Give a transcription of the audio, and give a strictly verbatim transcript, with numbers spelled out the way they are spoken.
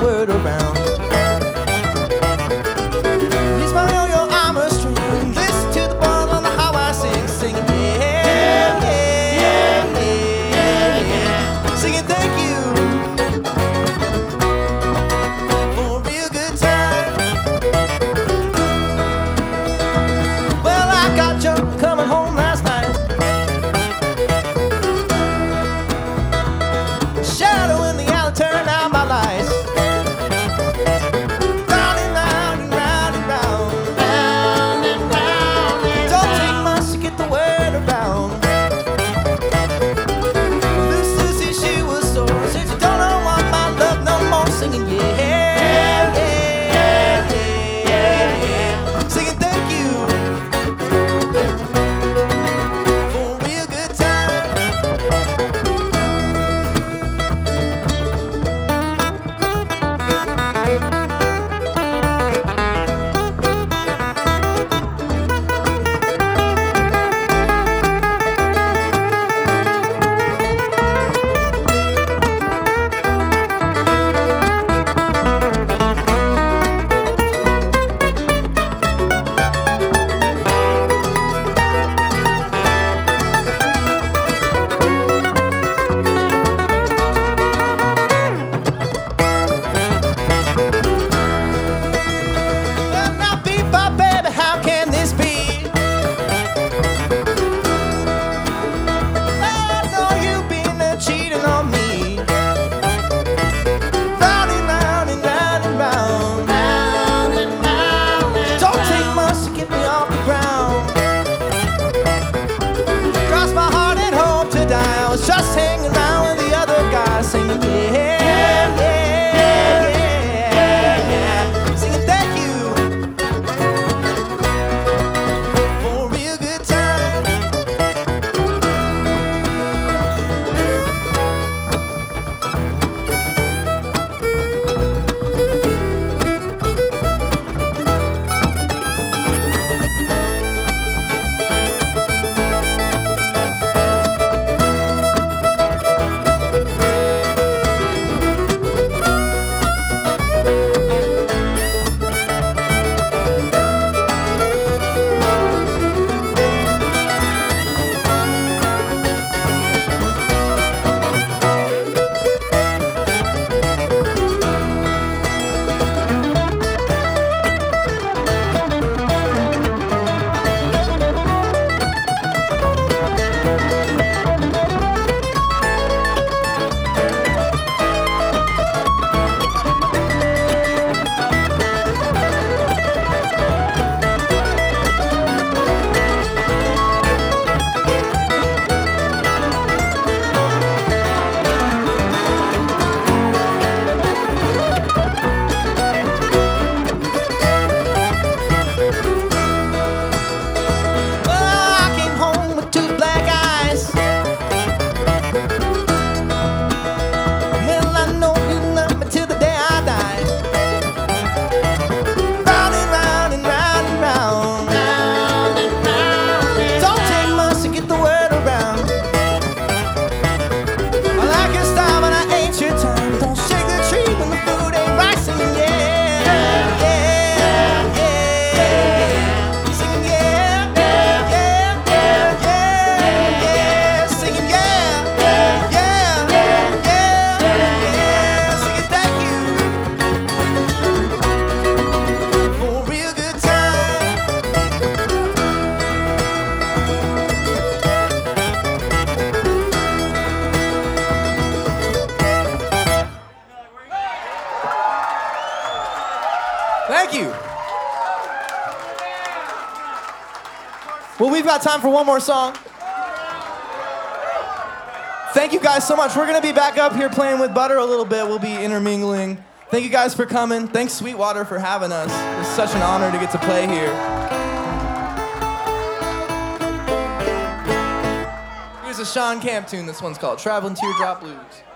word around. Use my yo-yo armor string. Listen to the ball on the highway sing, singing yeah, yeah, yeah, yeah, yeah. Singing thank you for a real good time. Well, I got drunk coming home last night. Shadow in the alley turned out my lights. Round and round and round and round, round and round. Don't take much to get the word around. Loose Lucy, she was sore. Said you don't know want my love no more. Singing yeah, yeah, yeah, yeah, yeah. Singing thank you for a real good time. Well, now, bebop, baby, how can this be? I know you've been uh, cheating on me. Round and round and round and round, round and round. Don't take much to get me off the ground. Cross my heart and hope to die. I was just hanging around with the other guys, singing yeah, yeah, yeah, yeah. Singing thank you for a real good time. Well, I came home with two black eyes. Well, I know you love me till the day I die. Round and round and round and round, round and round. Don't take much to get the word around. I like your style, but I ain't your time. Don't shake the tree when the food ain't right. Singing yeah, yeah, yeah, yeah. Singing yeah, yeah, yeah, yeah, yeah. Singing yeah, yeah, yeah, yeah, yeah. Singing thank you for a real good time. Thank you. Well, we've got time for one more song. Thank you guys so much. We're going to be back up here playing with Butter a little bit. We'll be intermingling. Thank you guys for coming. Thanks, Sweetwater, for having us. It's such an honor to get to play here. Here's a Sean Camp tune. This one's called Traveling Teardrop Blues.